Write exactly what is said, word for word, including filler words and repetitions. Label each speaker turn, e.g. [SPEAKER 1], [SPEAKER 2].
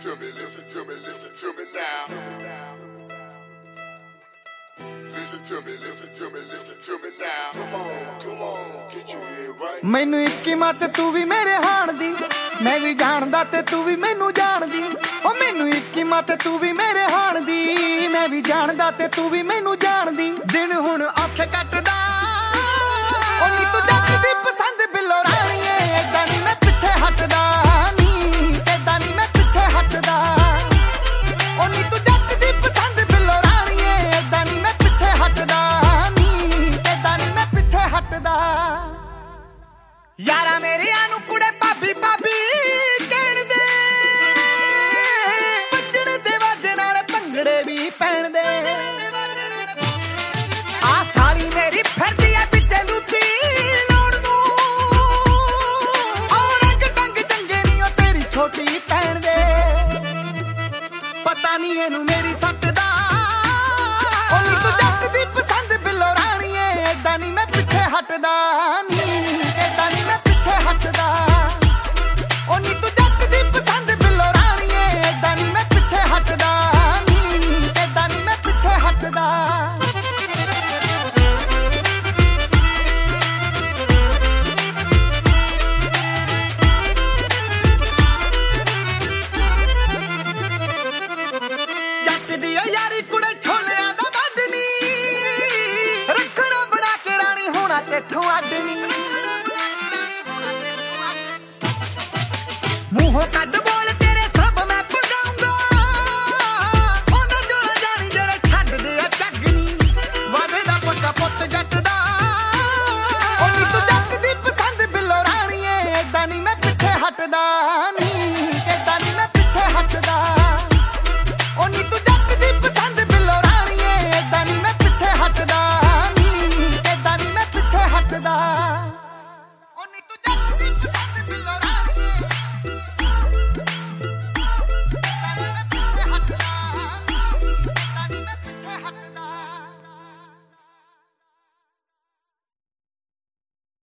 [SPEAKER 1] to me, listen to me, listen to me now. Listen to me, listen to me, listen to me now. Come on, come on, get your head right.
[SPEAKER 2] ਮੈਨੂੰ ਇੱਕੀ ਮਤ ਤੂੰ ਵੀ ਮੇਰੇ ਹਾਣ ਦੀ, ਮੈਂ ਵੀ ਜਾਣਦਾ ਤੇ ਤੂੰ ਵੀ ਮੈਨੂੰ ਜਾਣਦੀ। ਓ ਮੈਨੂੰ ਇੱਕੀ ਮਤ ਤੂੰ ਵੀ ਮੇਰੇ ਹਾਣ ਦੀ, ਮੈਂ ਵੀ ਜਾਣਦਾ ਤੇ ਤੂੰ ਵੀ ਮੈਨੂੰ ਜਾਣਦੀ। ਦਿਨ ਹੁਣ ਔਖੇ ਕੱਟਦਾ ਓ ਨੀ ਤੂੰ ਜੱਟ ਦੀ ਪਸੰਦ ਬਿੱਲੋ ਰਾਣੀਏ, ਏਦਾਂ ਨੀ ਮੈਂ ਪਿੱਛੇ ਹਟਦਾ ਨੀ, ਏਦਾਂ ਨੀ ਮੈਂ ਪਿੱਛੇ ਹਟਦਾ। ਓ ਨੀ ਤੂੰ ਜੱਟ ਦੀ ਪਸੰਦ ਬਿੱਲੋ ਰਾਣੀਏ, ਏਦਾਂ ਨੀ ਮੈਂ ਪਿੱਛੇ ਹਟਦਾ ਨੀ, ਏਦਾਂ ਨੀ ਮੈਂ ਪਿੱਛੇ ਹਟਦਾ। ਯਾਰਾ ਮੇਰਿਆਂ ਨੂੰ ਕੁੜੇ ਭਾਬੀ ਭਾਬੀ ਕਹਿਣ ਦੇ, ਵੱਜਣ ਦੇ ਵਾਜੇ ਨਾਲ ਭੰਗੜੇ ਵੀ ਪੈਣ ਦੇ। ਆ ਸਾਲੀ ਮੇਰੀ ਫਿਰਦੀ ਐ ਪਿੱਛੇ ਲੁੱਟੀ ਲਾਉਣ ਨੂੰ, ਔਰ ਰੰਗ ਢੰਗ ਚੰਗੇ ਨੀ ਓ ਤੇਰੀ ਛੋਟੀ ਭੈਣ ਦੇ। ਪਤਾ ਨੀ ਇਹਨੂੰ ਮੇਰੀ ਸੱਟ ਦਾ, ਓ ਨੀ ਤੂੰ ਜੱਟ ਦੀ ਪਸੰਦ ਬਿੱਲੋ ਰਾਣੀਏ, ਏਦਾਂ ਨੀ ਮੈਂ ਪਿੱਛੇ ਹਟਦਾ ਨੀ, ਏਦਾਂ ਨੀ ਮੈਂ ਪਿੱਛੇ ਹਟਦਾ। ਓ ਨੀ ਤੂੰ